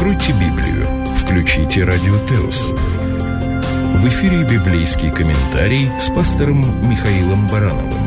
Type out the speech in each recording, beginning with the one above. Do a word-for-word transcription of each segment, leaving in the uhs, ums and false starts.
Откройте Библию, включите Радио Теос. В эфире библейский комментарий с пастором Михаилом Барановым.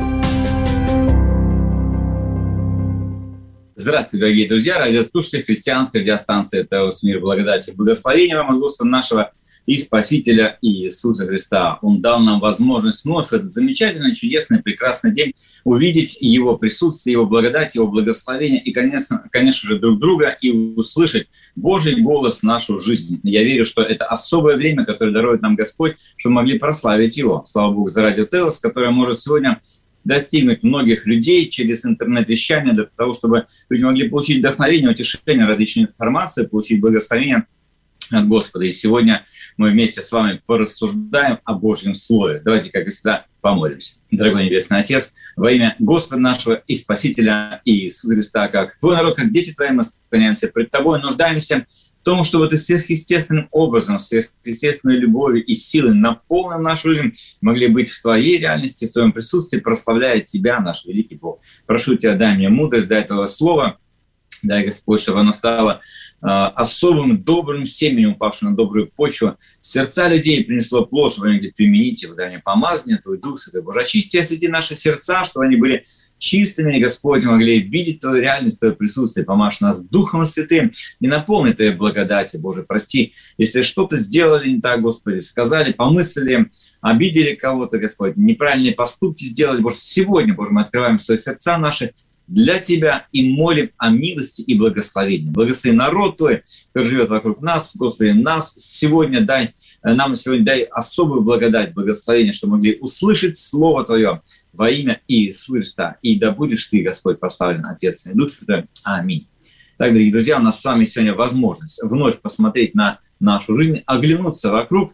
Здравствуйте, дорогие друзья, радиослушатели, христианской радиостанции «Теос», мир, благодать и благословения вам от Господа нашего и Спасителя Иисуса Христа. Он дал нам возможность вновь в этот замечательный, чудесный, прекрасный день увидеть Его присутствие, Его благодать, Его благословение и, конечно, конечно же, друг друга и услышать Божий голос в нашу жизнь. Я верю, что это особое время, которое дарует нам Господь, чтобы мы могли прославить Его. Слава Богу за радио Теос, которое может сегодня достигнуть многих людей через интернет-вещание для того, чтобы люди могли получить вдохновение, утешение, различную информацию, получить благословение от Господа. И сегодня мы вместе с вами порассуждаем о Божьем Слове. Давайте, как и всегда, помолимся. Дорогой Небесный Отец, во имя Господа нашего и Спасителя Иисуса Христа, как Твой народ, как дети Твои, мы склоняемся пред Тобой, нуждаемся в том, чтобы Ты сверхъестественным образом, сверхъестественной любовью и силой наполнил нашу жизнь, могли быть в Твоей реальности, в Твоем присутствии, прославляя Тебя, наш великий Бог. Прошу Тебя, дай мне мудрость, дай Твое Слово, дай, Господь, чтобы оно стало э, особым, добрым семенем, упавшим на добрую почву. Сердца людей принесло плод, чтобы они могли применить его. Дай мне помазание, Твой Дух Святой Божий. Очисти, освети наши сердца, чтобы они были чистыми, Господь, могли видеть Твою реальность, Твое присутствие. Помажь нас Духом Святым и наполни Твоей благодати, Боже. Прости, если что-то сделали не так, Господи, сказали, помыслили, обидели кого-то, Господь, неправильные поступки сделали. Боже, сегодня, Боже, мы открываем свои сердца наши для Тебя и молим о милости и благословении. Благослови народ Твой, который живет вокруг нас, Господи, нас сегодня дай, нам сегодня дай особую благодать, благословение, чтобы могли услышать Слово Твое во имя Иисуса Христа. И да будешь Ты, Господь, прославлен, Отец и Дух Святой. Аминь. Так, дорогие друзья, у нас с вами сегодня возможность вновь посмотреть на нашу жизнь, оглянуться вокруг,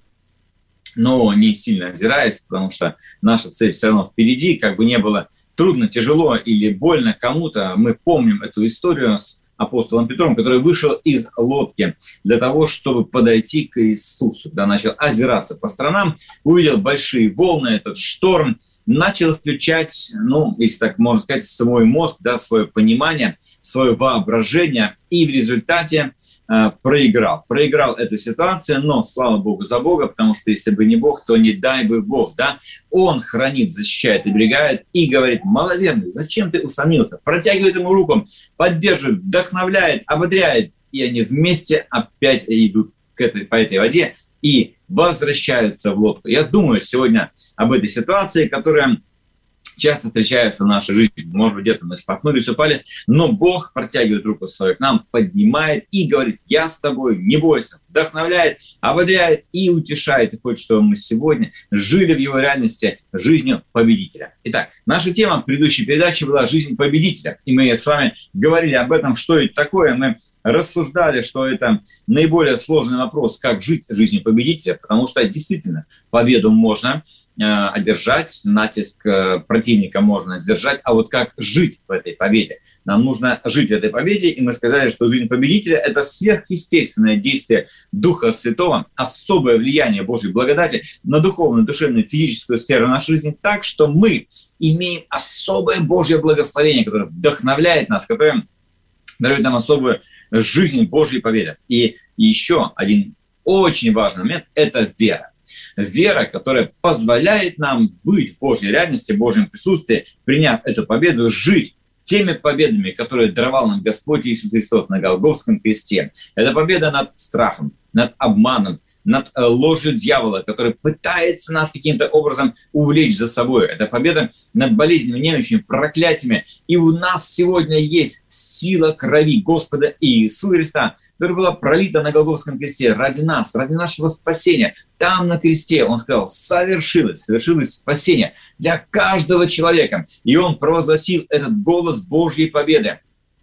но не сильно озираясь, потому что наша цель все равно впереди, как бы не было трудно, тяжело или больно кому-то, мы помним эту историю с апостолом Петром, который вышел из лодки для того, чтобы подойти к Иисусу. Когда начал озираться по сторонам, увидел большие волны, этот шторм, начал включать, ну, если так можно сказать, свой мозг, да, свое понимание, свое воображение, и в результате э, проиграл. Проиграл эту ситуацию, но слава Богу за Бога, потому что если бы не Бог, то не дай бы Бог, да. Он хранит, защищает, оберегает и говорит: маловерный, зачем ты усомнился? Протягивает ему руку, поддерживает, вдохновляет, ободряет, и они вместе опять идут к этой, по этой воде и возвращаются в лодку. Я думаю сегодня об этой ситуации, которая часто встречается в нашей жизни. Может быть, где-то мы споткнулись, упали, но Бог протягивает руку свою к нам, поднимает и говорит: я с тобой, не бойся. Вдохновляет, ободряет и утешает. И хочет, чтобы мы сегодня жили в его реальности жизнью победителя. Итак, наша тема предыдущей передачи была «Жизнь победителя». И мы с вами говорили об этом, что это такое. Мы рассуждали, что это наиболее сложный вопрос, как жить жизнью победителя, потому что действительно победу можно э, одержать, натиск э, противника можно сдержать, а вот как жить в этой победе? Нам нужно жить в этой победе, и мы сказали, что жизнь победителя – это сверхъестественное действие Духа Святого, особое влияние Божьей благодати на духовную, душевную, физическую сферу нашей жизни, так что мы имеем особое Божье благословение, которое вдохновляет нас, которое дарует нам особую жизнь Божьей победы. И еще один очень важный момент – это вера. Вера, которая позволяет нам быть в Божьей реальности, в Божьем присутствии, приняв эту победу, жить теми победами, которые даровал нам Господь Иисус Христос на Голгофском кресте. Это победа над страхом, над обманом, над ложью дьявола, который пытается нас каким-то образом увлечь за собой. Это победа над болезнями, немощами, проклятиями. И у нас сегодня есть сила крови Господа Иисуса Христа, которая была пролита на Голгофском кресте ради нас, ради нашего спасения. Там на кресте Он сказал: совершилось, совершилось спасение для каждого человека. И Он провозгласил этот голос Божьей победы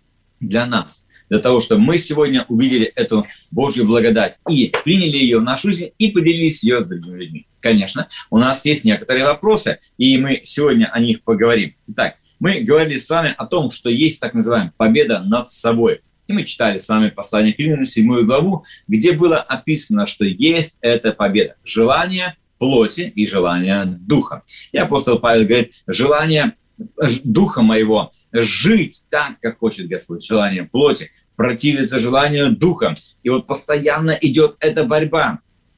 для нас, для того, чтобы мы сегодня увидели эту Божью благодать и приняли ее в нашу жизнь и поделились ее с другими людьми. Конечно, у нас есть некоторые вопросы, и мы сегодня о них поговорим. Итак, мы говорили с вами о том, что есть так называемая победа над собой. И мы читали с вами послание к Римлянам, седьмую главу, где было описано, что есть эта победа. Желание плоти и желание духа. И апостол Павел говорит: желание духа моего жить так, как хочет Господь, желанием плоти, противиться желанию духа. И вот постоянно идет эта борьба,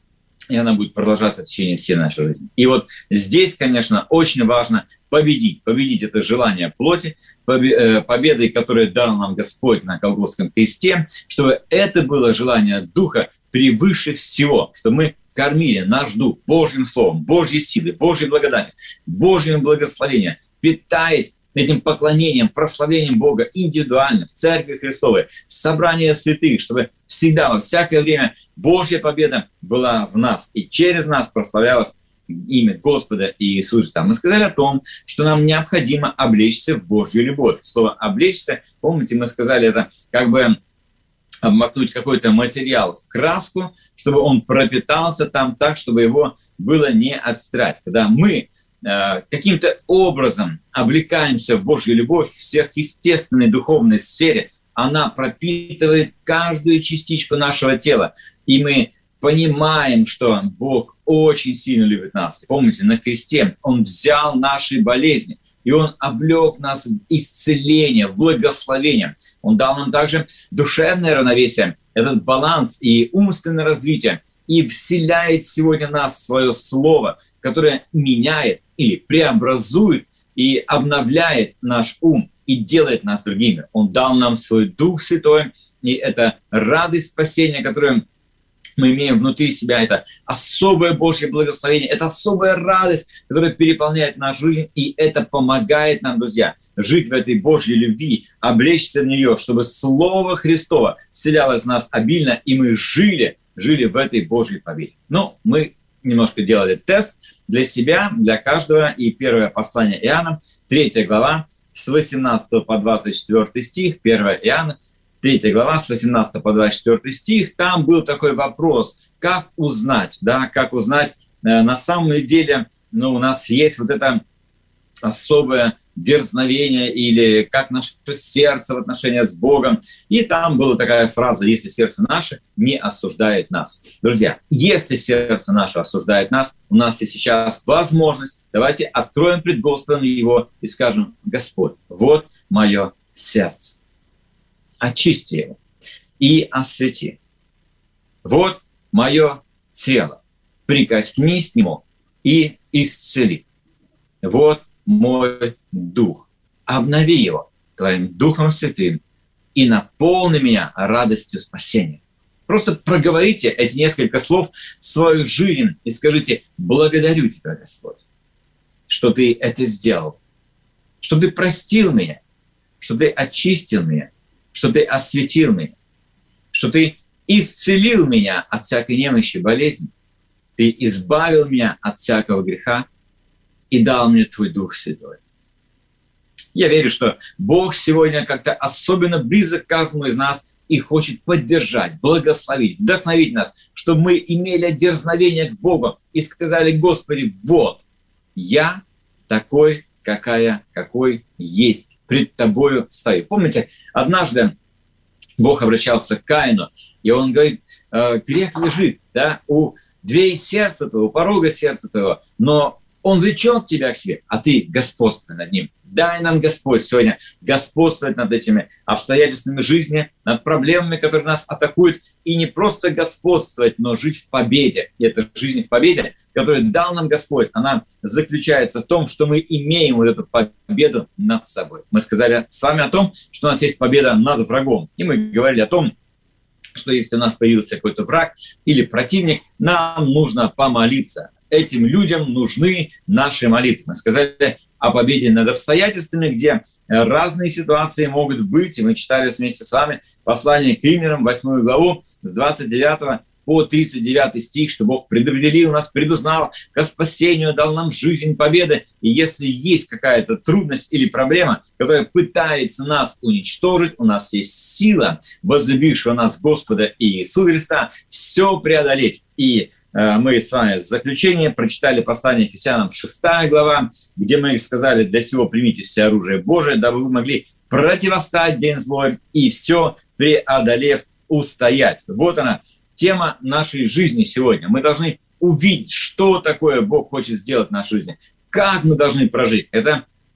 и она будет продолжаться в течение всей нашей жизни. И вот здесь, конечно, очень важно победить, победить это желание плоти, победой, которую дал нам Господь на Голгофском кресте, чтобы это было желание духа превыше всего, чтобы мы кормили наш дух Божьим Словом, Божьей силой, Божьей благодатью, Божьим благословением, питаясь этим поклонением, прославлением Бога индивидуально в Церкви Христовой, собрание святых, чтобы всегда, во всякое время Божья победа была в нас, и через нас прославлялось имя Господа Иисуса Христа. Мы сказали о том, что нам необходимо облечься в Божью любовь. Слово «облечься», помните, мы сказали, это как бы обмакнуть какой-то материал в краску, чтобы он пропитался там так, чтобы его было не отстирать. Когда мы каким-то образом облекаемся в Божью любовь в сверхъестественной духовной сфере, она пропитывает каждую частичку нашего тела. И мы понимаем, что Бог очень сильно любит нас. Помните, на кресте Он взял наши болезни, и Он облек нас в исцеление, в благословение. Он дал нам также душевное равновесие, этот баланс и умственное развитие, и вселяет сегодня в нас свое слово, которое меняет или преобразует и обновляет наш ум и делает нас другими. Он дал нам свой Дух Святой, и это радость спасения, которую мы имеем внутри себя, это особое Божье благословение, это особая радость, которая переполняет нашу жизнь, и это помогает нам, друзья, жить в этой Божьей любви, облечься в нее, чтобы Слово Христово вселялось в нас обильно, и мы жили, жили в этой Божьей победе. Но мы немножко делали тест для себя, для каждого, и первое послание Иоанна, третья глава, с восемнадцатого по двадцать четвёртый стих, первое Иоанна, третья глава, с восемнадцатого по двадцать четвёртый стих, там был такой вопрос, как узнать, да, как узнать, э, на самом деле, ну, у нас есть вот это особое дерзновение или как наше сердце в отношении с Богом. И там была такая фраза: «Если сердце наше не осуждает нас». Друзья, если сердце наше осуждает нас, у нас есть сейчас возможность, давайте откроем пред Господом его и скажем: «Господь, вот мое сердце, очисти его и освети. Вот мое тело, прикоснись к нему и исцели. Вот мой дух, обнови его Твоим Духом Святым и наполни меня радостью спасения». Просто проговорите эти несколько слов в свою жизнь и скажите: «Благодарю Тебя, Господь, что Ты это сделал, что Ты простил меня, что Ты очистил меня, что Ты осветил меня, что Ты исцелил меня от всякой немощи, болезни, Ты избавил меня от всякого греха и дал мне Твой Дух Святой». Я верю, что Бог сегодня как-то особенно близок к каждому из нас и хочет поддержать, благословить, вдохновить нас, чтобы мы имели дерзновение к Богу и сказали: «Господи, вот я такой, какая, какой есть, пред Тобою стою». Помните, однажды Бог обращался к Каину, и Он говорит: грех лежит, да, у дверей сердца твоего, у порога сердца твоего, но он влечет тебя к себе, а ты господствуй над ним. Дай нам, Господь, сегодня господствовать над этими обстоятельствами жизни, над проблемами, которые нас атакуют, и не просто господствовать, но жить в победе. И эта жизнь в победе, которую дал нам Господь, она заключается в том, что мы имеем вот эту победу над собой. Мы сказали с вами о том, что у нас есть победа над врагом. И мы говорили о том, что если у нас появился какой-то враг или противник, нам нужно помолиться. Этим людям нужны наши молитвы. Мы сказали о победе над обстоятельствами, где разные ситуации могут быть. И мы читали вместе с вами послание к Римлянам, восьмую главу, с двадцать девятого по тридцать девятый стих, что Бог предопределил нас, предузнал ко спасению, дал нам жизнь победы. И если есть какая-то трудность или проблема, которая пытается нас уничтожить, у нас есть сила возлюбившего нас Господа Иисуса Христа все преодолеть. И мы с вами в заключение прочитали послание Ефесянам, шестая глава, где мы сказали: «Для сего примите все оружие Божие, дабы вы могли противостать день злой и все преодолев устоять». Вот она, тема нашей жизни сегодня. Мы должны увидеть, что такое Бог хочет сделать в нашей жизни, как мы должны прожить. Это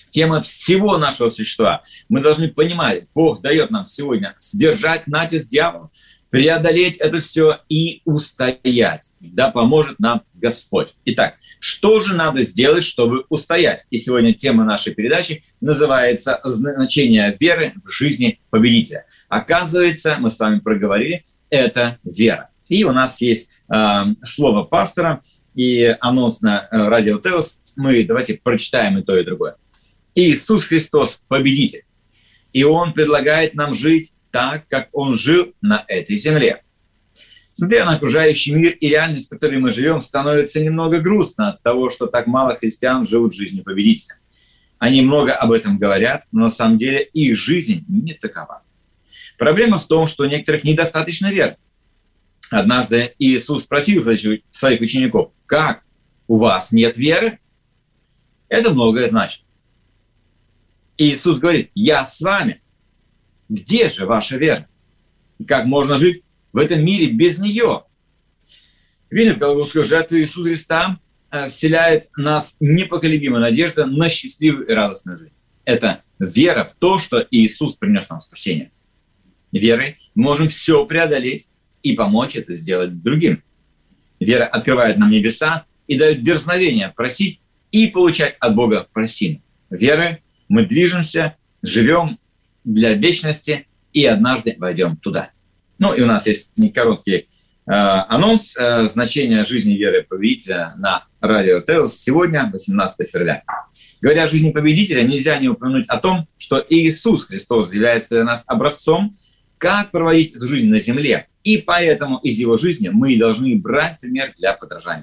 тема всего нашего существа. Мы должны понимать, Бог дает нам сегодня сдержать натиск дьявола, преодолеть это все и устоять. Да поможет нам Господь. Итак, что же надо сделать, чтобы устоять? И сегодня тема нашей передачи называется «Значение веры в жизни победителя». Оказывается, мы с вами проговорили, это вера. И у нас есть э, слово пастора и анонс на э, радио Теос. Мы давайте прочитаем и то, и другое. Иисус Христос – победитель. И Он предлагает нам жить так, как Он жил на этой земле. Смотря на окружающий мир и реальность, в которой мы живем, становится немного грустно от того, что так мало христиан живут жизнью победителя. Они много об этом говорят, но на самом деле их жизнь не такова. Проблема в том, что у некоторых недостаточно веры. Однажды Иисус спросил своих учеников: «Как? У вас нет веры?» Это многое значит. Иисус говорит: «Я с вами». Где же ваша вера? И как можно жить в этом мире без нее? Видно, Голгофскую жертву Иисуса Христа вселяет в нас непоколебимая надежда на счастливую и радостную жизнь. Это вера в то, что Иисус принес нам спасение. Верой мы можем все преодолеть и помочь это сделать другим. Вера открывает нам небеса и дает дерзновение просить и получать от Бога просимое. Верой мы движемся, живем для вечности и однажды войдем туда. Ну и у нас есть короткий э, анонс э, значения жизни веры победителя на радио Теос сегодня, восемнадцатого февраля. Говоря о жизни победителя, нельзя не упомянуть о том, что Иисус Христос является для нас образцом, как проводить эту жизнь на земле. И поэтому из Его жизни мы должны брать пример для подражания.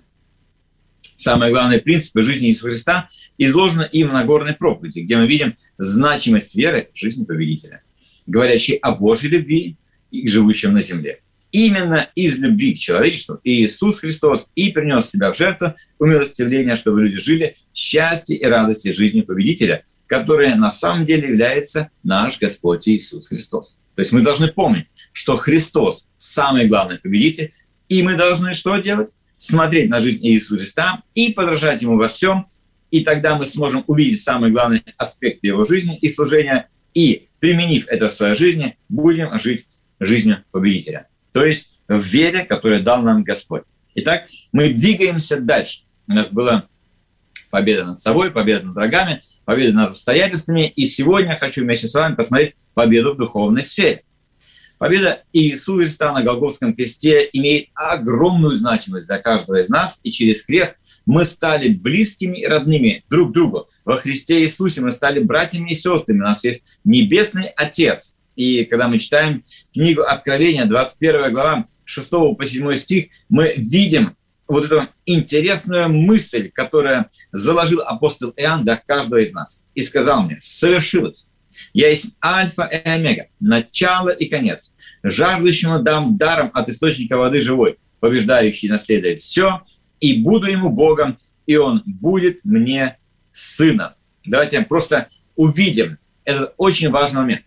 Самые главные принципы жизни Иисуса Христа изложены им в Нагорной проповеди, где мы видим значимость веры в жизни победителя, говорящей о Божьей любви и живущем на земле. Именно из любви к человечеству Иисус Христос и принес себя в жертву умилостивления, чтобы люди жили в счастье и радости жизни победителя, которая на самом деле является наш Господь Иисус Христос. То есть мы должны помнить, что Христос – самый главный победитель, и мы должны что делать? Смотреть на жизнь Иисуса Христа и подражать Ему во всем, и тогда мы сможем увидеть самый главный аспект Его жизни и служения, и, применив это в своей жизни, будем жить жизнью победителя. То есть в вере, которую дал нам Господь. Итак, мы двигаемся дальше. У нас была победа над собой, победа над врагами, победа над обстоятельствами, и сегодня я хочу вместе с вами посмотреть победу в духовной сфере. Победа Иисуса Христа на Голгофском кресте имеет огромную значимость для каждого из нас, и через крест мы стали близкими и родными друг другу. Во Христе Иисусе мы стали братьями и сестрами. У нас есть Небесный Отец. И когда мы читаем книгу Откровения, двадцать первая глава, шестого по седьмой стих, мы видим вот эту интересную мысль, которую заложил апостол Иоанн для каждого из нас. И сказал мне: «Совершилось. Я есть Альфа и Омега, начало и конец. Жаждущему дам даром от источника воды живой, побеждающий наследует все, и буду ему Богом, и он будет мне сыном». Давайте просто увидим этот очень важный момент.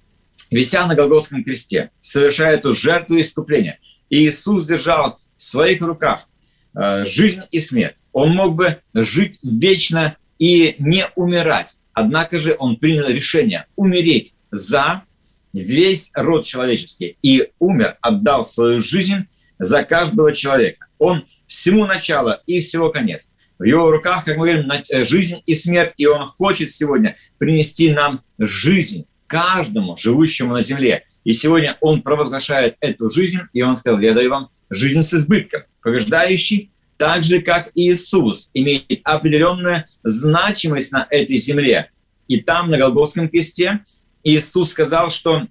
Вися на Голгофском кресте, совершая эту жертву искупления, Иисус держал в своих руках э, жизнь и смерть. Он мог бы жить вечно и не умирать. Однако же он принял решение умереть за весь род человеческий и умер, отдал свою жизнь за каждого человека. Он всему начало и всего конец. В его руках, как мы говорим, жизнь и смерть, и он хочет сегодня принести нам жизнь, каждому живущему на земле. И сегодня он провозглашает эту жизнь, и он сказал: «Я даю вам жизнь с избытком». Побеждающий, так же, как Иисус, имеет определенную значимость на этой земле. И там, на Голгофском кресте, Иисус сказал, что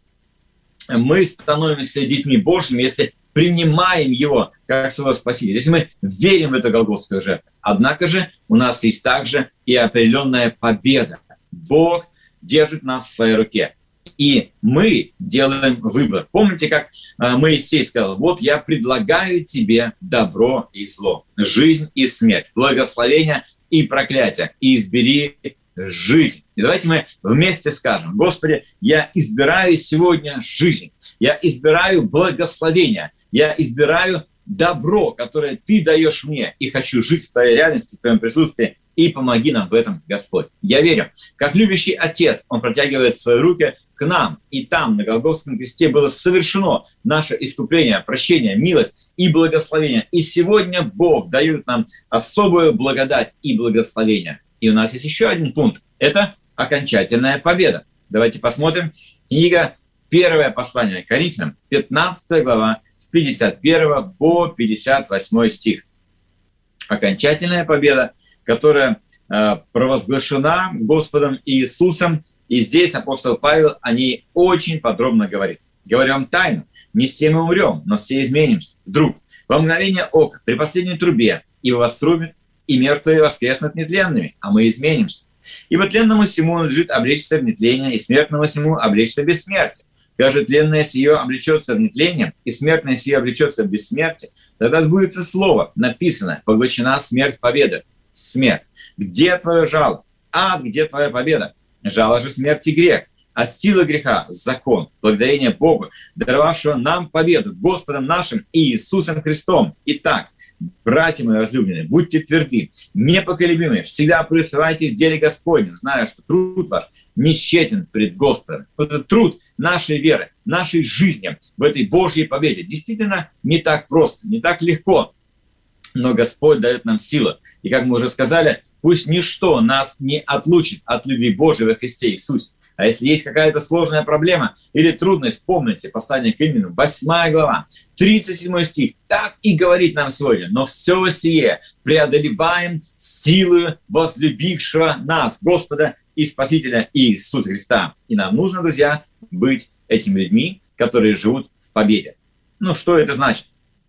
мы становимся детьми Божьими, если принимаем Его как своего Спасителя, если мы верим в эту Голгофскую жертву. Однако же у нас есть также и определенная победа. Бог держит нас в своей руке. И мы делаем выбор. Помните, как Моисей сказал: «Вот я предлагаю тебе добро и зло, жизнь и смерть, благословение и проклятие, и избери жизнь». И давайте мы вместе скажем: «Господи, я избираю сегодня жизнь, я избираю благословение, я избираю добро, которое Ты даешь мне, и хочу жить в Твоей реальности, в Твоем присутствии и помоги нам в этом, Господь. Я верю, как любящий Отец, Он протягивает свои руки к нам, и там, на Голгофском кресте, было совершено наше искупление, прощение, милость и благословение. И сегодня Бог дает нам особую благодать и благословение. И у нас есть еще один пункт. Это окончательная победа. Давайте посмотрим. Книга Первое послание к Коринфянам, пятнадцатая глава, с пятьдесят первого по пятьдесят восьмой стих. Окончательная победа, которая э, провозглашена Господом Иисусом. И здесь апостол Павел о ней очень подробно говорит. Говорю вам тайну, не все мы умрем, но все изменимся. Вдруг, во мгновение ока, при последней трубе, ибо вострубит, и мертвые воскреснут нетленными, а мы изменимся. Ибо тленному сему надлежит облечься в нетление, и смертному сему облечься в бессмертие. Когда же тленное сие облечется в нетление, и смертное сие облечется в бессмертие, тогда сбудется слово, написанное: поглощена смерть победа. Смерть, где твое жало? Ад, где твоя победа? Жало же смерти грех, а сила греха — закон. Благодарение Богу, даровавшего нам победу Господом нашим Иисусом Христом. Итак, братья мои возлюбленные, будьте тверды, непоколебимы, всегда преуспевайте в деле Господнем, зная, что труд ваш не тщетен пред Господом. Это труд нашей веры, нашей жизни в этой Божьей победе действительно не так просто, не так легко, но Господь дает нам силу. И, как мы уже сказали, пусть ничто нас не отлучит от любви Божьей во Христе Иисусе. А если есть какая-то сложная проблема или трудность, помните послание к Римлянам, восьмая глава, тридцать седьмой стих. Так и говорит нам сегодня: но все сие преодолеваем силою возлюбившего нас, Господа и Спасителя Иисуса Христа. И нам нужно, друзья, быть этими людьми, которые живут в победе. Ну, что это значит?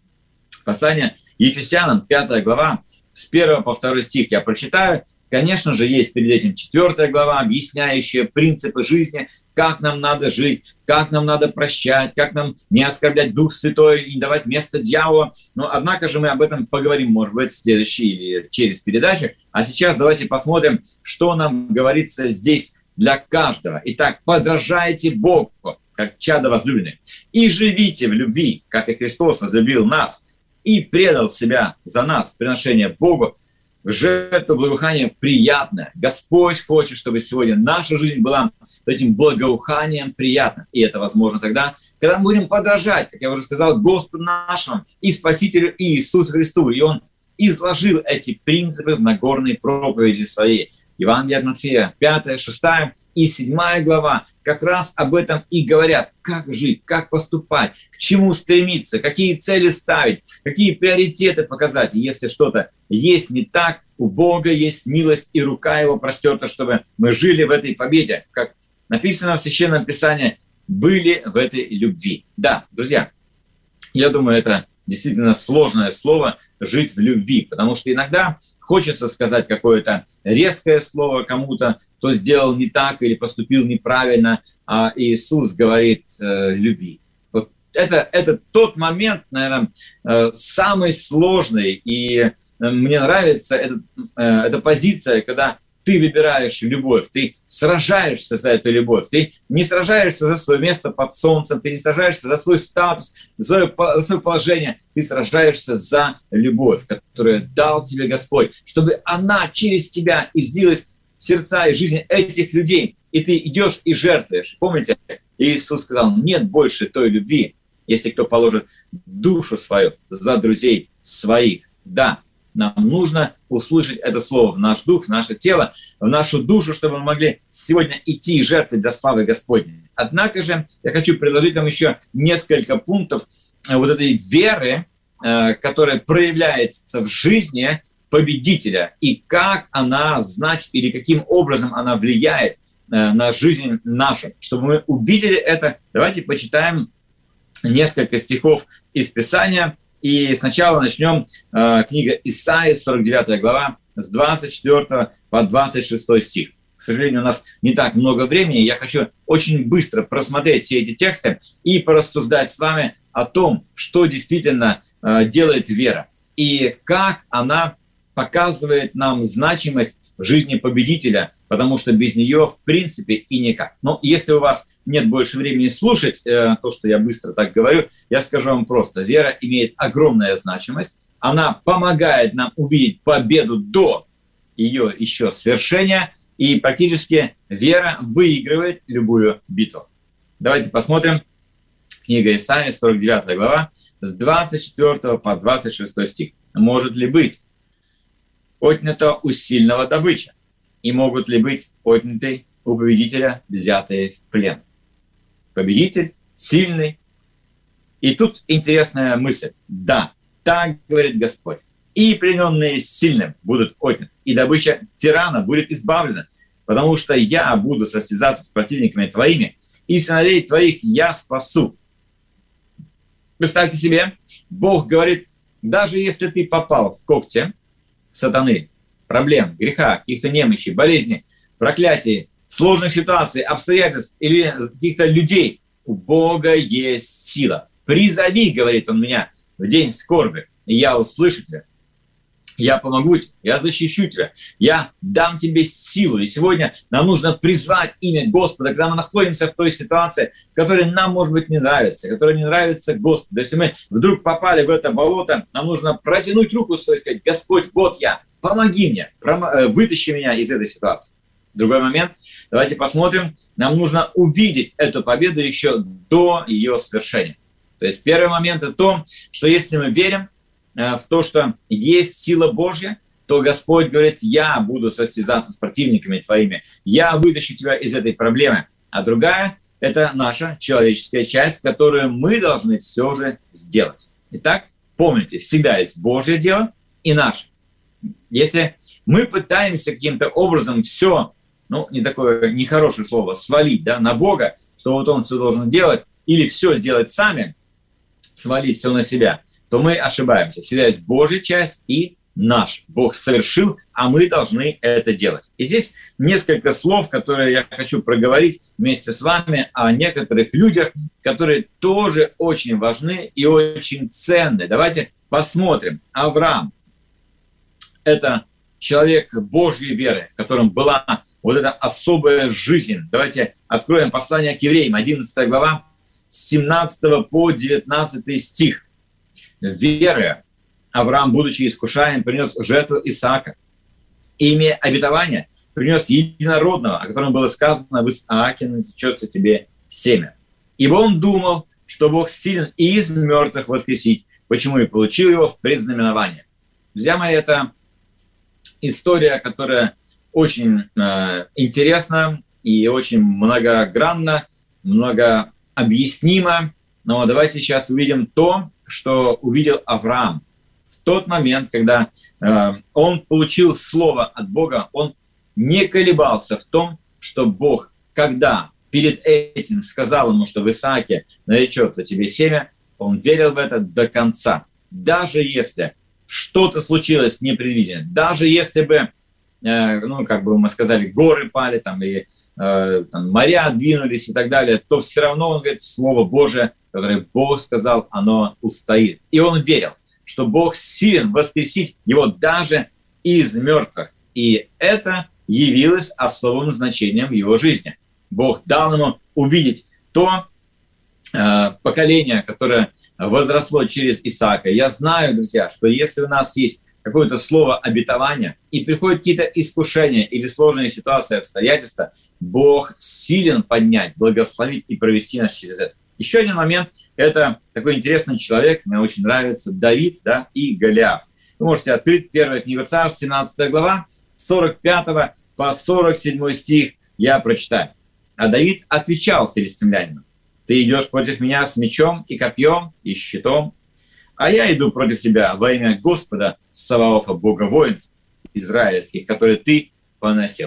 Послание Ефесянам, пятая глава, с первого по второй стих я прочитаю. Конечно же, есть перед этим четвертая глава, объясняющая принципы жизни, как нам надо жить, как нам надо прощать, как нам не оскорблять Дух Святой и не давать место дьяволу. Но, однако же, мы об этом поговорим, может быть, в следующей или через передачу. А сейчас давайте посмотрим, что нам говорится здесь для каждого. Итак, подражайте Богу, как чадо возлюбленные, и живите в любви, как и Христос возлюбил нас и предал себя за нас, приношение Богу в жертву благоухания приятное. Господь хочет, чтобы сегодня наша жизнь была этим благоуханием приятным. И это возможно тогда, когда мы будем подражать, как я уже сказал, Господу нашему и Спасителю Иисусу Христу. И Он изложил эти принципы в Нагорной проповеди своей. Евангелие от Матфея, пятая, шестая и седьмая глава как раз об этом и говорят. Как жить, как поступать, к чему стремиться, какие цели ставить, какие приоритеты показать. И если что-то есть не так, у Бога есть милость, и рука Его простерта, чтобы мы жили в этой победе. Как написано в Священном Писании, были в этой любви. Да, друзья, я думаю, это действительно сложное слово «жить в любви», потому что иногда хочется сказать какое-то резкое слово кому-то, кто сделал не так или поступил неправильно, а Иисус говорит э, «люби». Вот это, это тот момент, наверное, э, самый сложный, и э, мне нравится эта, э, эта позиция, когда ты выбираешь любовь, ты сражаешься за эту любовь, ты не сражаешься за свое место под солнцем, ты не сражаешься за свой статус, за свое, за свое положение, ты сражаешься за любовь, которую дал тебе Господь, чтобы она через тебя излилась в сердца и жизни этих людей, и ты идешь и жертвуешь. Помните, Иисус сказал: нет больше той любви, если кто положит душу свою за друзей своих. Да, нам нужно услышать это слово в наш дух, в наше тело, в нашу душу, чтобы мы могли сегодня идти и жертвовать для славы Господней. Однако же я хочу предложить вам еще несколько пунктов вот этой веры, которая проявляется в жизни победителя, и как она, значит, или каким образом она влияет на жизнь нашу. Чтобы мы увидели это, давайте почитаем несколько стихов из Писания. И сначала начнем э, книга Исаии, сорок девятая глава, с двадцать четвёртого по двадцать шестой стих. К сожалению, у нас не так много времени. Я хочу очень быстро просмотреть все эти тексты и порассуждать с вами о том, что действительно э, делает вера и как она показывает нам значимость в жизни победителя, потому что без нее в принципе и никак. Но если у вас нет больше времени слушать э, то, что я быстро так говорю, я скажу вам просто. Вера имеет огромную значимость. Она помогает нам увидеть победу до ее еще свершение, и практически вера выигрывает любую битву. Давайте посмотрим. Книга Исаии, сорок девятая глава, с двадцать четвёртого по двадцать шестой стих. «Может ли быть отнято у сильного добыча? И могут ли быть отняты у победителя, взятые в плен?» Победитель, сильный. И тут интересная мысль. Да, так говорит Господь. И плененные сильным будут отняты, и добыча тирана будет избавлена, потому что я буду состязаться с противниками твоими, и сыновей твоих я спасу. Представьте себе, Бог говорит, даже если ты попал в когти сатаны, проблем, греха, каких-то немощей, болезней, проклятий, сложных ситуаций, обстоятельств или каких-то людей, у Бога есть сила. Призови, говорит он меня, в день скорби, и я услышу тебя. Я помогу тебе, я защищу тебя, я дам тебе силу. И сегодня нам нужно призвать имя Господа, когда мы находимся в той ситуации, которая нам, может быть, не нравится, которая не нравится Господу. Если мы вдруг попали в это болото, нам нужно протянуть руку свою и сказать: Господь, вот я, помоги мне, вытащи меня из этой ситуации. Другой момент, давайте посмотрим, нам нужно увидеть эту победу еще до ее свершения. То есть первый момент – это то, что если мы верим в то, что есть сила Божья, то Господь говорит: я буду состязаться с противниками твоими, я вытащу тебя из этой проблемы. А другая – это наша человеческая часть, которую мы должны все же сделать. Итак, помните, всегда есть Божье дело и наше. Если мы пытаемся каким-то образом все, ну, не такое нехорошее слово, свалить, да, на Бога, что вот Он все должен делать, или все делать сами, свалить все на себя, то мы ошибаемся. Всегда есть Божья часть и наш. Бог совершил, а мы должны это делать. И здесь несколько слов, которые я хочу проговорить вместе с вами о некоторых людях, которые тоже очень важны и очень ценны. Давайте посмотрим. Авраам – это человек Божьей веры, в котором была вот эта особая жизнь. Давайте откроем послание к евреям, одиннадцатая глава, с семнадцатого по девятнадцатый стих. Веруя, Авраам, будучи искушаем, принес жертву Исаака. И, имея обетование, принес единородного, о котором было сказано: в Исааке назначется тебе семя. Ибо он думал, что Бог силен и из мертвых воскресить, почему и получил его в предзнаменование. Друзья мои, это история, которая очень э, интересна и очень многогранна, многообъяснима. Но давайте сейчас увидим то, что увидел Авраам. В тот момент, когда э, он получил слово от Бога, он не колебался в том, что Бог, когда перед этим сказал ему, что в Исааке наречется тебе семя, он верил в это до конца. Даже если что-то случилось непредвиденное, даже если бы, э, ну, как бы мы сказали, горы пали, там, и э, там, моря двинулись и так далее, то все равно он говорит, Слово Божие, которое Бог сказал, оно устоит. И он верил, что Бог силен воскресить его даже из мертвых. И это явилось особым значением в его жизни. Бог дал ему увидеть то э, поколение, которое возросло через Исаака. Я знаю, друзья, что если у нас есть какое-то слово обетования, и приходят какие-то искушения или сложные ситуации, обстоятельства, Бог силен поднять, благословить и провести нас через это. Еще один момент – это такой интересный человек, мне очень нравится, Давид, да, и Голиаф. Вы можете открыть первая книга Царств, семнадцатая глава, с сорок пятого по сорок седьмой стих я прочитаю. А Давид отвечал филистимлянину: «Ты идешь против меня с мечом и копьем и щитом, а я иду против тебя во имя Господа Саваофа, Бога воинств израильских, которые ты поносил.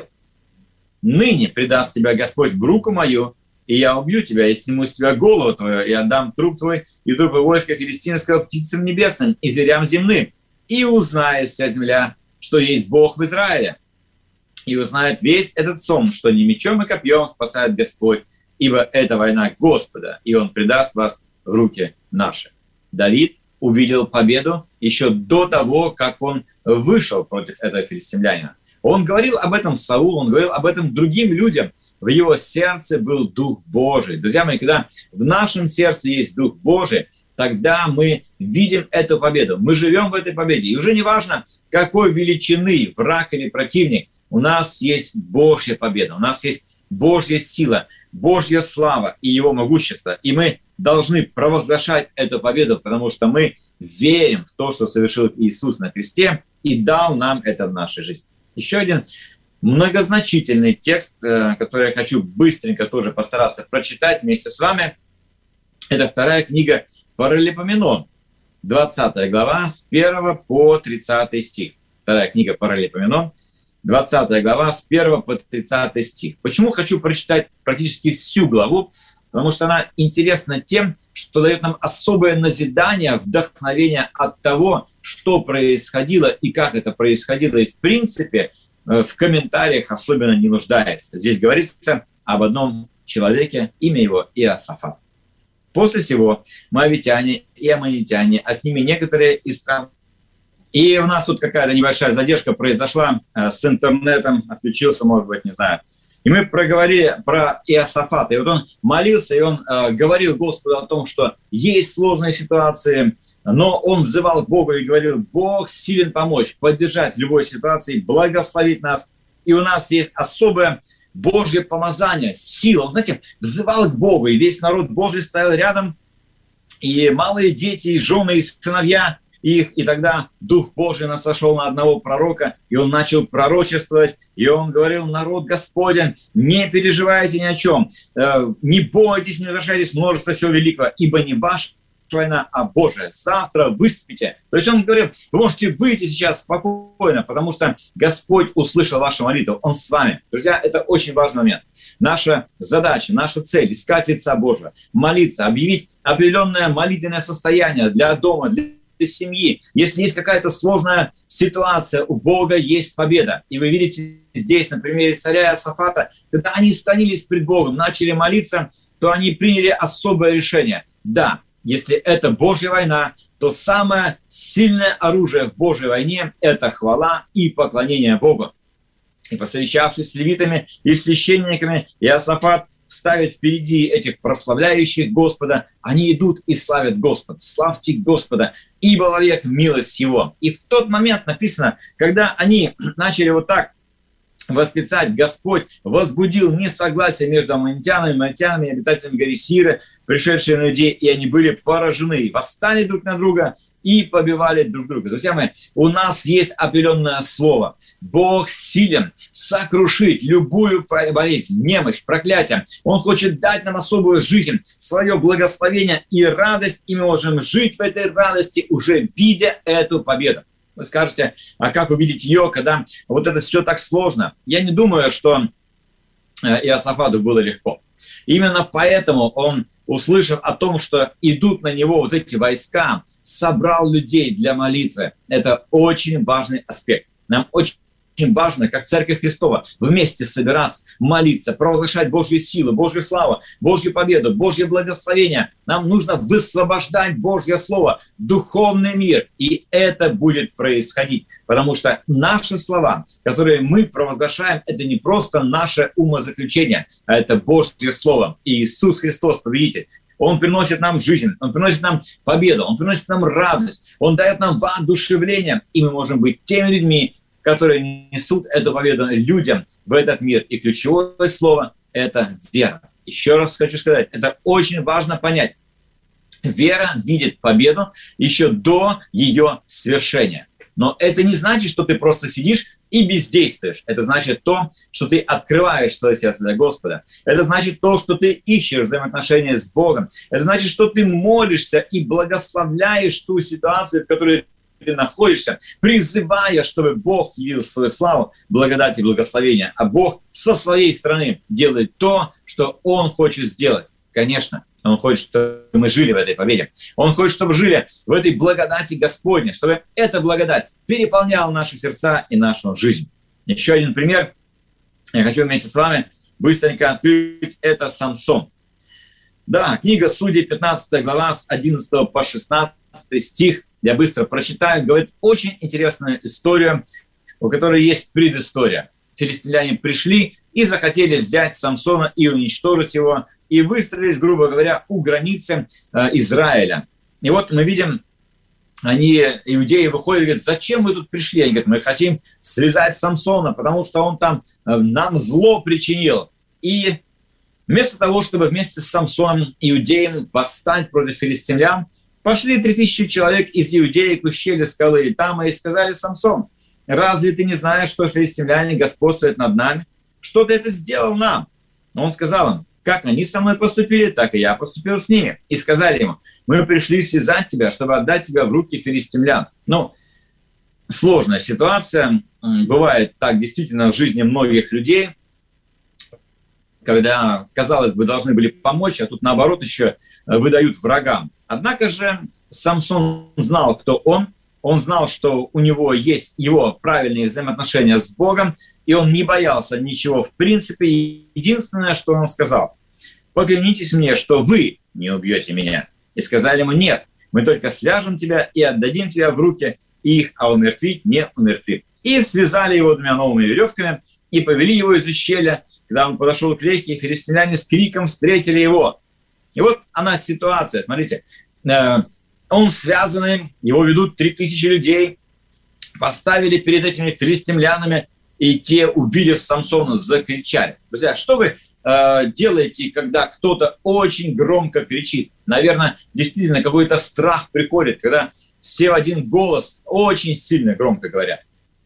Ныне предаст тебя Господь в руку мою, и я убью тебя, и сниму с тебя голову твою, и отдам труп твой, и трупы войска филистимского птицам небесным и зверям земным, и узнает вся земля, что есть Бог в Израиле. И узнает весь этот сон, что не мечом и копьем спасает Господь, ибо это война Господа, и Он предаст вас в руки наши». Давид увидел победу еще до того, как он вышел против этого филистимлянина. Он говорил об этом Саулу, он говорил об этом другим людям. В его сердце был Дух Божий. Друзья мои, когда в нашем сердце есть Дух Божий, тогда мы видим эту победу. Мы живем в этой победе. И уже не важно, какой величины враг или противник, у нас есть Божья победа, у нас есть Божья сила, Божья слава и Его могущество. И мы должны провозглашать эту победу, потому что мы верим в то, что совершил Иисус на кресте и дал нам это в нашей жизни. Еще один многозначительный текст, который я хочу быстренько тоже постараться прочитать вместе с вами, это вторая книга Паралипоменон, двадцатая глава, с первого по тридцатый стих. Вторая книга Паралипоменон, двадцатая глава, с первого по тридцатый стих. Почему хочу прочитать практически всю главу? Потому что она интересна тем, что дает нам особое назидание, вдохновение от того, что происходило и как это происходило. И в принципе в комментариях особенно не нуждается. Здесь говорится об одном человеке, имя его Иосафат. После всего моавитяне и аммонитяне, а с ними некоторые из стран. И у нас тут какая-то небольшая задержка произошла с интернетом, отключился, может быть, не знаю. И мы проговорили про Иосафата. И вот он молился, и он э, говорил Господу о том, что есть сложные ситуации, но он взывал к Богу и говорил: Бог силен помочь, поддержать в любой ситуации, благословить нас. И у нас есть особое Божье помазание, сила. Он, знаете, взывал к Богу, и весь народ Божий стоял рядом, и малые дети, и жены, и сыновья их, и тогда Дух Божий насошел на одного пророка, и он начал пророчествовать, и он говорил: народ Господень, не переживайте ни о чем, не бойтесь, не возвращайтесь множество всего великого, ибо не ваша война, а Божия. Завтра выступите. То есть он говорил: вы можете выйти сейчас спокойно, потому что Господь услышал вашу молитву, Он с вами. Друзья, это очень важный момент. Наша задача, наша цель — искать лица Божьего, молиться, объявить определенное молитвенное состояние для дома, для семьи. Если есть какая-то сложная ситуация, у Бога есть победа. И вы видите здесь на примере царя Иосафата, когда они склонились пред Богом, начали молиться, то они приняли особое решение. Да, если это Божья война, то самое сильное оружие в Божьей войне – это хвала и поклонение Богу. И посовещавшись с левитами и священниками, Иосафат ставит впереди этих прославляющих Господа, они идут и славят Господа. Славьте Господа, ибо вовек милость Его. И в тот момент написано, когда они начали вот так восклицать: Господь возбудил несогласие между аммонитянами, моавитянами и обитателями горы Сиры, пришедшие на людей, и они были поражены, восстали друг на друга и побивали друг друга. Друзья мои, у нас есть определенное слово. Бог силен сокрушить любую болезнь, немощь, проклятие. Он хочет дать нам особую жизнь, свое благословение и радость, и мы можем жить в этой радости, уже видя эту победу. Вы скажете: а как увидеть ее, когда вот это все так сложно? Я не думаю, что Иосафату было легко. Именно поэтому он, услышав о том, что идут на него вот эти войска, собрал людей для молитвы. Это очень важный аспект. Нам очень Очень важно, как Церковь Христова, вместе собираться, молиться, провозглашать Божью силу, Божью славу, Божью победу, Божье благословение. Нам нужно высвобождать Божье Слово в духовный мир, и это будет происходить. Потому что наши слова, которые мы провозглашаем, это не просто наше умозаключение, а это Божье Слово. И Иисус Христос, победитель. Он приносит нам жизнь, Он приносит нам победу, Он приносит нам радость, Он дает нам воодушевление, и мы можем быть теми людьми, которые несут эту победу людям в этот мир. И ключевое слово – это вера. Еще раз хочу сказать, это очень важно понять. Вера видит победу еще до ее свершения. Но это не значит, что ты просто сидишь и бездействуешь. Это значит то, что ты открываешь свое сердце для Господа. Это значит то, что ты ищешь взаимоотношения с Богом. Это значит, что ты молишься и благословляешь ту ситуацию, в которой ты находишься, призывая, чтобы Бог явил свою славу, благодать и благословение. А Бог со своей стороны делает то, что Он хочет сделать. Конечно, Он хочет, чтобы мы жили в этой победе. Он хочет, чтобы жили в этой благодати Господней, чтобы эта благодать переполняла наши сердца и нашу жизнь. Еще один пример. Я хочу вместе с вами быстренько открыть. Это Самсон. Да, книга Судей, пятнадцатая глава, с одиннадцатого по шестнадцатый стих. Я быстро прочитаю. Говорит очень интересную историю, у которой есть предыстория. Филистимляне пришли и захотели взять Самсона и уничтожить его, и выстроились, грубо говоря, у границы э, Израиля. И вот мы видим, они, иудеи, выходят и говорят: зачем мы тут пришли? Они говорят: мы хотим связать Самсона, потому что он там нам зло причинил. И вместо того, чтобы вместе с Самсоном, иудеем, восстать против филистимлян, пошли три тысячи человек из иудеи к ущелью скалы Итама и сказали: Самсон, разве ты не знаешь, что филистимляне господствуют над нами? Что ты это сделал нам? Но он сказал им: как они со мной поступили, так и я поступил с ними. И сказали ему: мы пришли связать тебя, чтобы отдать тебя в руки филистимлян. Ну, сложная ситуация. Бывает так действительно в жизни многих людей, когда, казалось бы, должны были помочь, а тут наоборот еще выдают врагам. Однако же Самсон знал, кто он. Он знал, что у него есть его правильные взаимоотношения с Богом, и он не боялся ничего в принципе. Единственное, что он сказал: поклянитесь мне, что вы не убьете меня. И сказали ему: нет, мы только свяжем тебя и отдадим тебя в руки их, а умертвить не умертвим. И связали его двумя новыми веревками и повели его из ущелья. Когда он подошел к реке, филистимляне с криком встретили его. И вот она ситуация, смотрите. Он связанный, его ведут три тысячи людей, поставили перед этими филистимлянами, и те, увидев Самсона, закричали. Друзья, что вы э, делаете, когда кто-то очень громко кричит? Наверное, действительно какой-то страх приходит, когда все в один голос очень сильно громко говорят.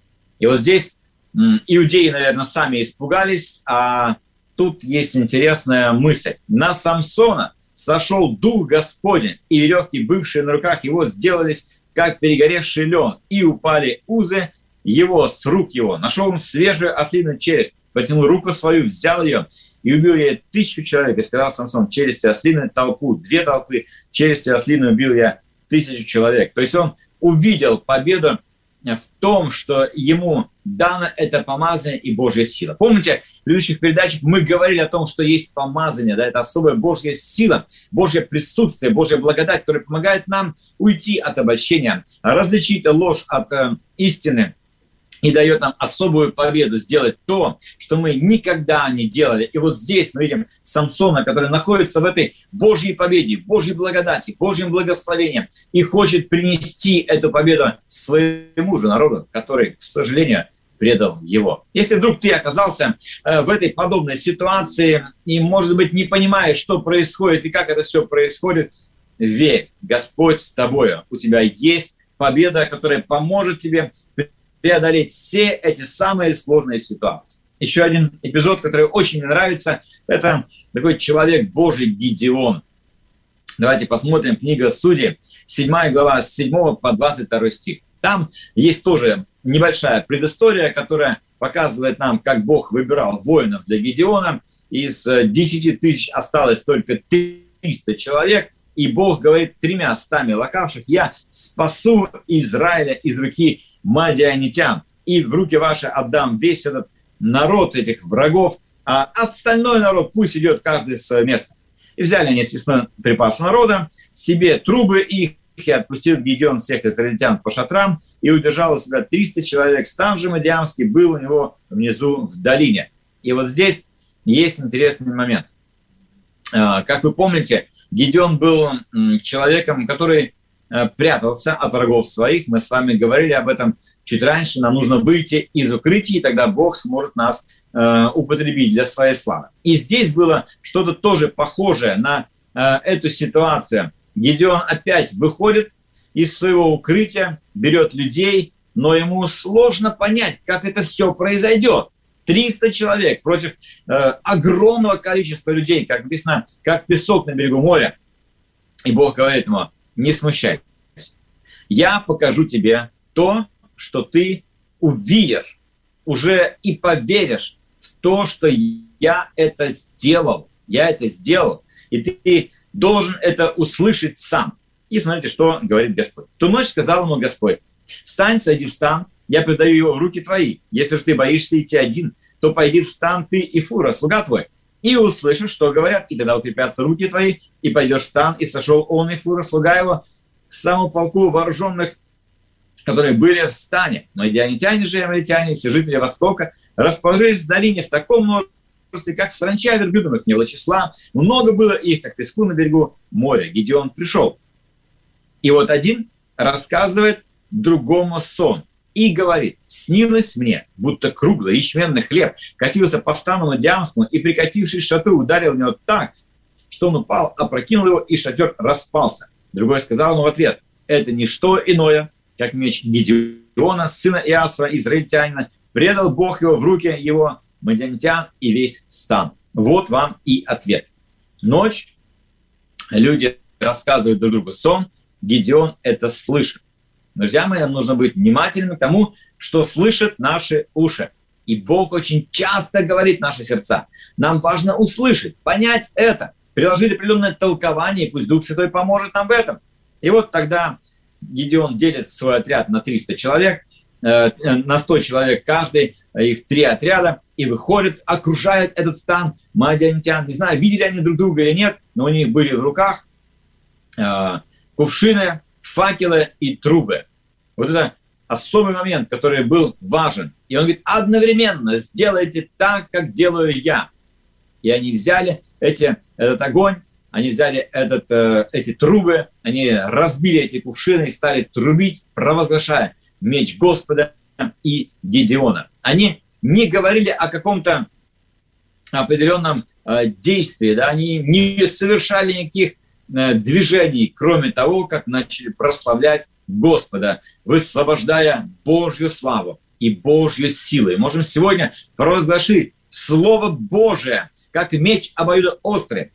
И вот здесь м, иудеи, наверное, сами испугались, а тут есть интересная мысль. На Самсона сошел дух Господень, и веревки, бывшие на руках его, сделались, как перегоревший лен, и упали узы его с рук его. Нашел он свежую ослиную челюсть, потянул руку свою, взял ее и убил ей тысячу человек. И сказал Самсон: челюсти ослиной толпу, две толпы, челюсти ослиной убил я тысячу человек. То есть он увидел победу в том, что ему дано это помазание и Божья сила. Помните, в предыдущих передачах мы говорили о том, что есть помазание, да, это особая Божья сила, Божье присутствие, Божья благодать, которая помогает нам уйти от обольщения, различить ложь от э, истины, и дает нам особую победу сделать то, что мы никогда не делали. И вот здесь мы видим Самсона, который находится в этой Божьей победе, Божьей благодати, Божьем благословении, и хочет принести эту победу своему же народу, который, к сожалению, предал его. Если вдруг ты оказался э, в этой подобной ситуации и, может быть, не понимаешь, что происходит и как это все происходит, верь, Господь с тобою. У тебя есть победа, которая поможет тебе преодолеть все эти самые сложные ситуации. Еще один эпизод, который очень мне нравится, это такой человек Божий Гидеон. Давайте посмотрим книга Судей, седьмая глава, с седьмого по двадцать второй стих. Там есть тоже небольшая предыстория, которая показывает нам, как Бог выбирал воинов для Гидеона. Из десяти тысяч осталось только триста человек, и Бог говорит тремя стами лакавших: я спасу Израиля из руки мадианитян, и в руки ваши отдам весь этот народ, этих врагов, а остальной народ пусть идет каждый в свое место. И взяли они съестной припас народа, себе трубы их, и отпустил Гидеон всех израильтян по шатрам, и удержал у себя триста человек. Стан же мадиамский был у него внизу в долине. И вот здесь есть интересный момент. Как вы помните, Гидеон был человеком, который прятался от врагов своих. Мы с вами говорили об этом чуть раньше. Нам нужно выйти из укрытия, и тогда Бог сможет нас э, употребить для своей славы. И здесь было что-то тоже похожее на э, эту ситуацию. Гидеон опять выходит из своего укрытия, берет людей, но ему сложно понять, как это все произойдет. триста человек против э, огромного количества людей, как написано, как песок на берегу моря. И Бог говорит ему: не смущайся. Я покажу тебе то, что ты увидишь, уже и поверишь в то, что я это сделал. Я это сделал. И ты должен это услышать сам. И смотрите, что говорит Господь. В ту ночь сказал ему Господь: встань, сойди в стан, я предаю его в руки твои. Если же ты боишься идти один, то пойди в стан ты и Фура, слуга твой, и услышишь, что говорят, и тогда укрепятся руки твои, и пойдешь в стан, и сошел он и Фура, слуга его, к самому полку вооруженных, которые были в стане. Мадианитяне же и амалитяне, все жители Востока, расположились в долине в таком множестве, как саранча верблюдов, их не было числа. Много было их, как песку на берегу моря. Гидеон пришел И вот один рассказывает другому сон и говорит: «Снилось мне, будто круглый ячменный хлеб катился по стану Мадиамскому, и, прикатившись к шатру, ударил в него так, что он упал, опрокинул его, и шатер распался». Другой сказал ему в ответ: «Это не что иное, как меч Гидеона, сына Иасова, израильтянина. Предал Бог его в руки его, мадиамитян, и весь стан». Вот вам и ответ. Ночь, люди рассказывают друг другу сон, Гидеон это слышит. Друзья мои, нам нужно быть внимательными к тому, что слышат наши уши. И Бог очень часто говорит в наши сердца. Нам важно услышать, понять это, приложить определенное толкование, и пусть Дух Святой поможет нам в этом. И вот тогда Гидеон делит свой отряд на триста человек, э, на сто человек каждый, их три отряда, и выходят, окружают этот стан мадиамитян. Не знаю, видели они друг друга или нет, но у них были в руках э, кувшины, факелы и трубы. Вот это особый момент, который был важен. И он говорит: одновременно сделайте так, как делаю я. И они взяли эти, этот огонь, они взяли этот, э, эти трубы, они разбили эти кувшины и стали трубить, провозглашая меч Господа и Гидеона. Они не говорили о каком-то определенном э, действии, да? Они не совершали никаких э, движений, кроме того, как начали прославлять Господа, высвобождая Божью славу и Божью силу. И можем сегодня провозглашить Слово Божие, как меч обоюдоострый.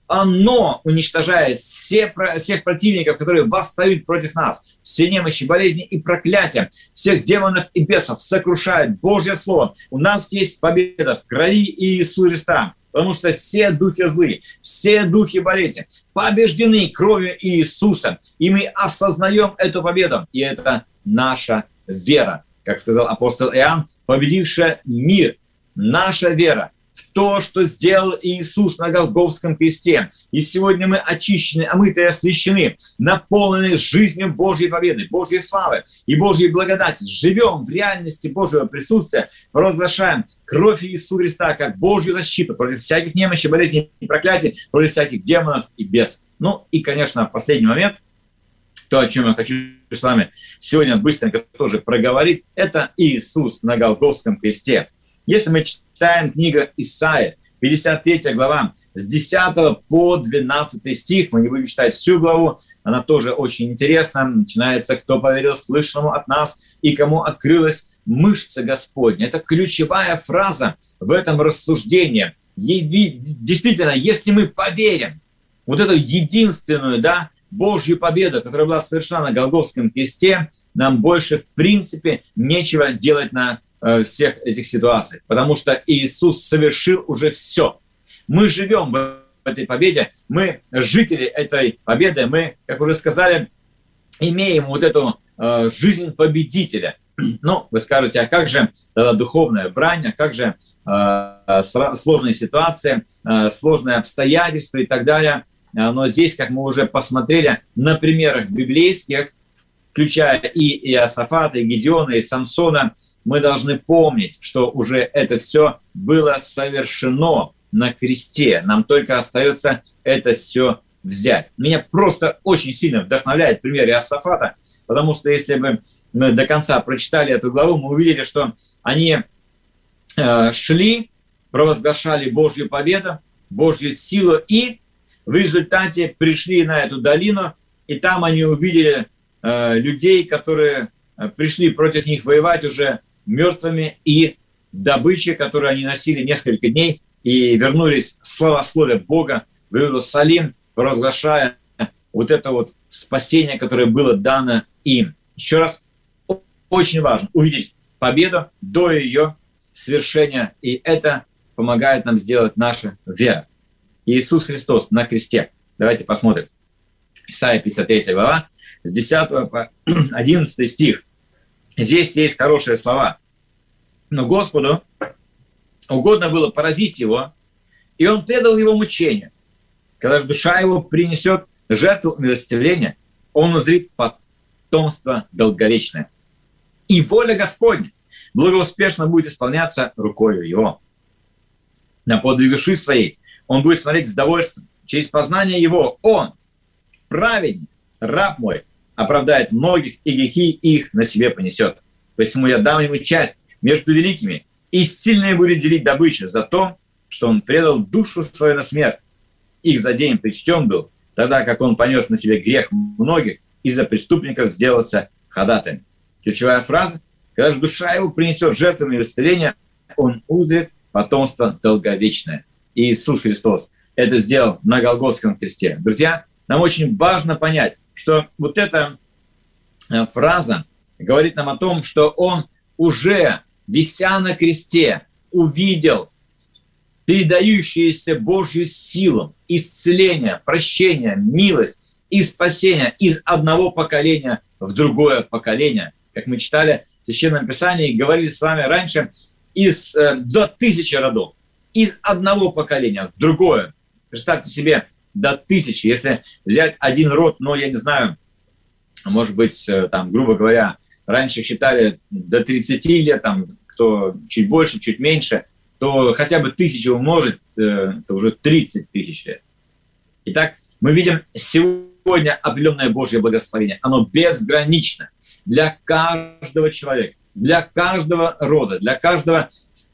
Оно уничтожает все, всех противников, которые восстают против нас, все немощи, болезни и проклятия, всех демонов и бесов сокрушает Божье Слово. У нас есть победа в крови Иисуса Христа, потому что все духи злые, все духи болезни побеждены кровью Иисуса, и мы осознаем эту победу, и это наша вера. Как сказал апостол Иоанн, победившая мир, наша вера в то, что сделал Иисус на Голгофском кресте. И сегодня мы очищены, омыты и освящены, наполнены жизнью Божьей победы, Божьей славы и Божьей благодати. Живем в реальности Божьего присутствия, провозглашаем кровь Иисуса Христа как Божью защиту против всяких немощей, болезней и проклятий, против всяких демонов и бесов. Ну и, конечно, последний момент, то, о чем я хочу с вами сегодня быстренько тоже проговорить, это Иисус на Голгофском кресте. Если мы читаем книгу Исаии, пятьдесят третья глава, с десятого по двенадцатый стих, мы не будем читать всю главу, она тоже очень интересна. Начинается: «Кто поверил слышанному от нас, и кому открылась мышца Господня». Это ключевая фраза в этом рассуждении. Действительно, если мы поверим вот эту единственную, да, Божью победу, которая была совершена на Голгофском кресте, нам больше, в принципе, нечего делать на всех этих ситуаций, потому что Иисус совершил уже все. Мы живем в этой победе, мы жители этой победы, мы, как уже сказали, имеем вот эту э, жизнь победителя. Ну, вы скажете, а как же тогда духовная брань, а как же э, сложные ситуации, э, сложные обстоятельства и так далее. Но здесь, как мы уже посмотрели на примерах библейских, включая и Иосафата, и Гидеона, и Самсона, мы должны помнить, что уже это все было совершено на кресте. Нам только остается это все взять. Меня просто очень сильно вдохновляет пример Иосафата, потому что если бы мы до конца прочитали эту главу, мы увидели, что они э, шли, провозглашали Божью победу, Божью силу, и в результате пришли на эту долину, и там они увидели э, людей, которые э, пришли против них воевать уже мертвыми, и добычей, которую они носили несколько дней, и вернулись славословия Бога в Иерусалим, провозглашая вот это вот спасение, которое было дано им. Еще раз, очень важно увидеть победу до ее свершения, и это помогает нам сделать наша вера. Иисус Христос на кресте. Давайте посмотрим. Исайя пятьдесят третья глава, с десятого по одиннадцатый стих. Здесь есть хорошие слова. Но Господу угодно было поразить его, и он предал его мучению. Когда же душа его принесет жертву умилостивления, он узрит потомство долговечное. И воля Господня благоуспешно будет исполняться рукою его. На подвиг души своей он будет смотреть с довольством. Через познание его он, праведник, раб мой, оправдает многих, и грехи их на себе понесет. Посему я дам ему часть между великими, и сильный будет делить добычу за то, что он предал душу свою на смерть. Их злодеем причтен был, тогда как он понес на себе грех многих, и за преступников сделался ходатаем». Ключевая фраза: когда же душа его принесет жертвенное исцеление, он узрит потомство долговечное. И Иисус Христос это сделал на Голгофском кресте. Друзья, нам очень важно понять, что вот эта фраза говорит нам о том, что он уже, вися на кресте, увидел передающуюся Божью силу, исцеление, прощение, милость и спасение из одного поколения в другое поколение. Как мы читали в Священном Писании и говорили с вами раньше, из, э, до тысячи родов, из одного поколения в другое. Представьте себе, до тысячи. Если взять один род, ну, я не знаю, может быть, э, там, грубо говоря, раньше считали до тридцати лет, там, кто чуть больше, чуть меньше, то хотя бы тысячу умножить, э, это уже тридцать тысяч лет. Итак, мы видим сегодня определенное Божье благословение. Оно безгранично для каждого человека, для каждого рода, для каждого,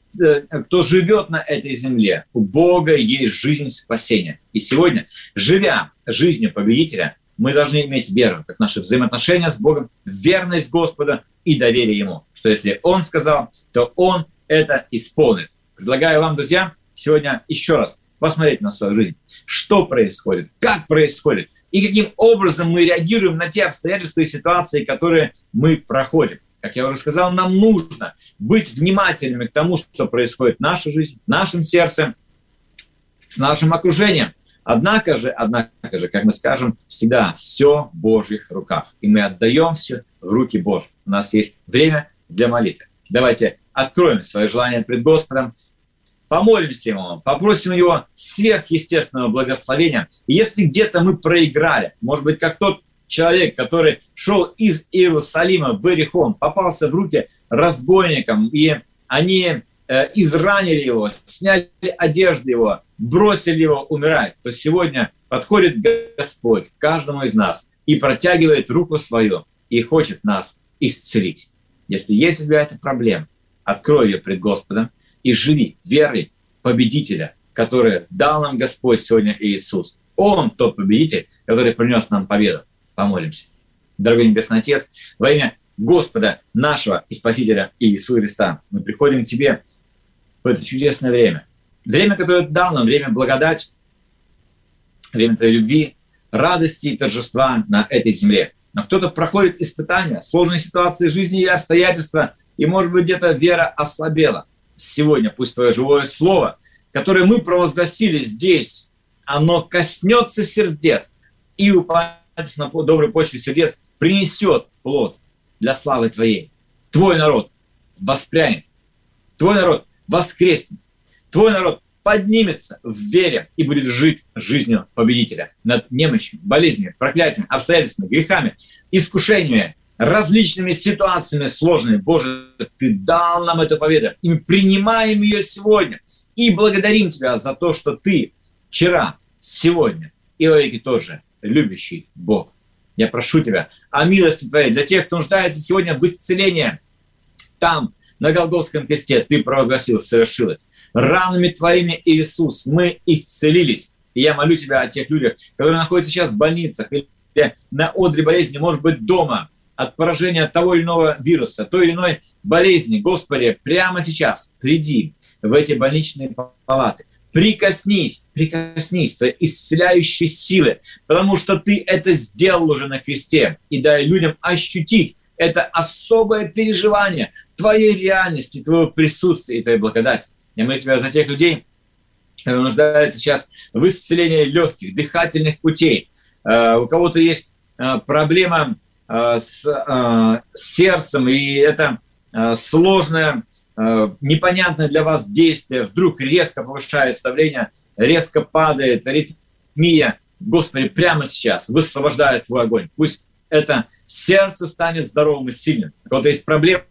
кто живет на этой земле. У Бога есть жизнь спасения. И сегодня, живя жизнью победителя, мы должны иметь веру, как наши взаимоотношения с Богом, верность Господа и доверие Ему. Что если Он сказал, то Он это исполнит. Предлагаю вам, друзья, сегодня еще раз посмотреть на свою жизнь. Что происходит, как происходит, и каким образом мы реагируем на те обстоятельства и ситуации, которые мы проходим. Как я уже сказал, нам нужно быть внимательными к тому, что происходит в нашей жизни, в нашем сердце, с нашим окружением. Однако же, однако же, как мы скажем, всегда все в Божьих руках. И мы отдаем все в руки Божьи. У нас есть время для молитвы. Давайте откроем свои желания пред Господом, помолимся Ему, попросим Его сверхъестественного благословения. И если где-то мы проиграли, может быть, как тот человек, который шел из Иерусалима в Иерихон, попался в руки разбойникам, и они э, изранили его, сняли одежды его, бросили его умирать, то сегодня подходит Господь к каждому из нас и протягивает руку свою и хочет нас исцелить. Если есть у тебя эта проблема, открой ее пред Господом и живи верой победителя, который дал нам Господь сегодня Иисус. Он тот победитель, который принес нам победу. Помолимся. Дорогой Небесный Отец, во имя Господа нашего и Спасителя Иисуса Христа, мы приходим к Тебе в это чудесное время. Время, которое Ты дал нам, время благодати, время Твоей любви, радости и торжества на этой земле. Но кто-то проходит испытания, сложные ситуации жизни и обстоятельства, и, может быть, где-то вера ослабела. Сегодня пусть Твое живое слово, которое мы провозгласили здесь, оно коснется сердец и упадет на доброй почве сердец, принесет плод для славы Твоей. Твой народ воспрянет, Твой народ воскреснет, Твой народ поднимется в вере и будет жить жизнью победителя над немощью, болезнями, проклятиями, обстоятельствами, грехами, искушениями, различными ситуациями сложными. Боже, Ты дал нам эту победу, и мы принимаем ее сегодня и благодарим Тебя за то, что Ты вчера, сегодня и во веки тоже любящий Бог. Я прошу Тебя о милости Твоей для тех, кто нуждается сегодня в исцелении. Там, на Голгофском кресте, Ты провозгласил, совершилось. Ранами Твоими, Иисус, мы исцелились. И я молю Тебя о тех людях, которые находятся сейчас в больницах или на одре болезни, может быть, дома, от поражения того или иного вируса, той или иной болезни. Господи, прямо сейчас приди в эти больничные палаты. Прикоснись, прикоснись Твоей исцеляющей силы, потому что Ты это сделал уже на кресте. И дай людям ощутить это особое переживание Твоей реальности, Твоего присутствия и Твоей благодати. Я молю Тебя за тех людей, которые нуждаются сейчас в исцелении легких, дыхательных путей. У кого-то есть проблема с сердцем, и это сложное, непонятное для вас действие. Вдруг резко повышается давление, резко падает аритмия. Господи, прямо сейчас высвобождает Твой огонь. Пусть это сердце станет здоровым и сильным. У кого-то есть проблема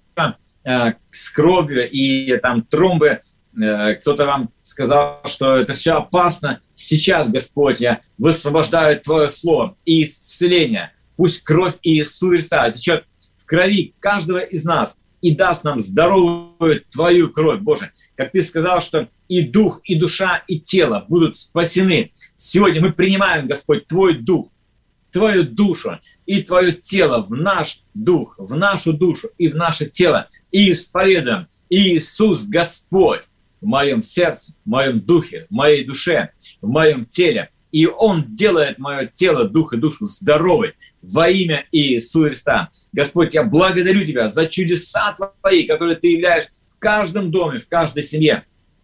с кровью и там тромбы. Кто-то вам сказал, что это все опасно. Сейчас, Господь, я высвобождаю Твое слово и исцеление, Пусть кровь Иисуса Христа течет в крови каждого из нас и даст нам здоровую Твою кровь, Боже. Как Ты сказал, что и дух, и душа, и тело будут спасены. Сегодня мы принимаем, Господь, Твой дух, Твою душу и Твое тело в наш дух, в нашу душу и в наше тело. И исповедуем: Иисус Господь в моем сердце, в моем духе, в моей душе, в моем теле. И Он делает мое тело, дух и душу здоровой во имя Иисуса Христа. Господь, я благодарю Тебя за чудеса Твои, которые Ты являешь в каждом доме, в каждой семье.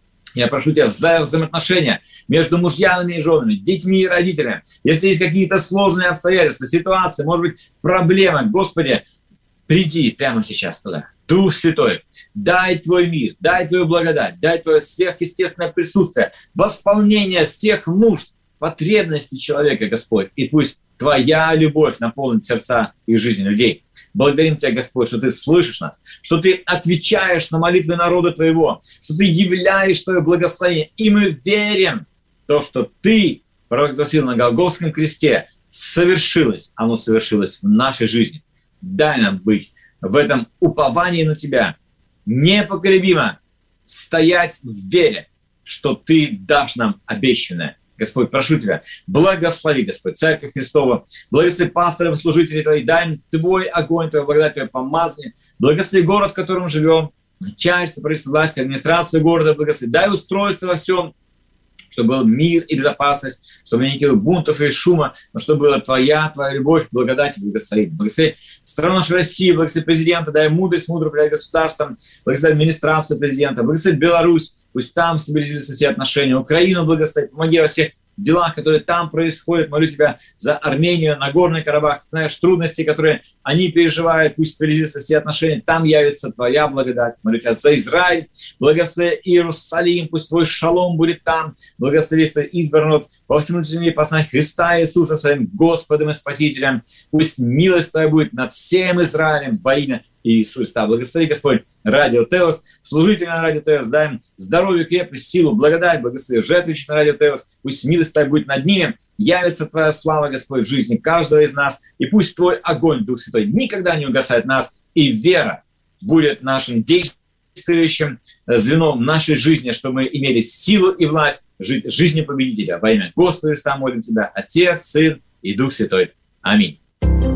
Я прошу Тебя за взаимоотношения между мужьями и женами, детьми и родителями. Если есть какие-то сложные обстоятельства, ситуации, может быть, проблемы, Господи, приди прямо сейчас туда. Дух Святой, дай Твой мир, дай Твою благодать, дай Твое сверхъестественное присутствие, восполнение всех нужд, потребностей человека, Господь. И пусть Твоя любовь наполнит сердца и жизнь людей. Благодарим Тебя, Господь, что Ты слышишь нас, что Ты отвечаешь на молитвы народа Твоего, что Ты являешь Твое благословение. И мы верим в то, что Ты провозгласил на Голгофском кресте, совершилось, оно совершилось в нашей жизни. Дай нам быть в этом уповании на Тебя, непоколебимо стоять в вере, что Ты дашь нам обещанное. Господь, прошу Тебя, благослови, Господь, Церковь Христову, благослови пасторов и служителей Твоих, дай им Твой огонь, Твою благодать, Твое помазание, благослови город, в котором живем, начальство, правительство, власти, администрацию города, благослови, дай устройство во всем, чтобы был мир и безопасность, чтобы не было бунтов и шума, но чтобы была Твоя, Твоя любовь, благодать и благословение. Благослови страну нашу Россию, благослови президента, дай мудрость, мудро управлять государством, благослови администрацию президента, благослови Беларусь, пусть там стабилизируются все отношения, Украину благослови, помоги во всех делах, которые там происходят. Молю Тебя за Армению, Нагорный Карабах. Ты знаешь трудности, которые они переживают. Пусть стабилизируются все отношения. Там явится Твоя благодать. Молю Тебя за Израиль. Благослови Иерусалим. Пусть Твой шалом будет там. Благослови Твой избранный народ. Во всему земле познать Христа Иисуса своим Господом и Спасителем. Пусть милость Твоя будет над всем Израилем во имя Иисуса Христа. Благослови, Господь, Радио Теос, служители на Радио Теос, дай им здоровье, крепость, силу, благодать, благослови жертвующих на Радио Теос, пусть милость Твоя будет над ними, явится Твоя слава, Господь, в жизни каждого из нас, и пусть Твой огонь, Дух Святой, никогда не угасает нас, и вера будет нашим действующим звеном нашей жизни, чтобы мы имели силу и власть жить жизнью победителя. Во имя Господа Христа молим Тебя, Отец, Сын и Дух Святой. Аминь.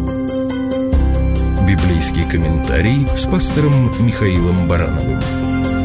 Библейский комментарий с пастором Михаилом Барановым.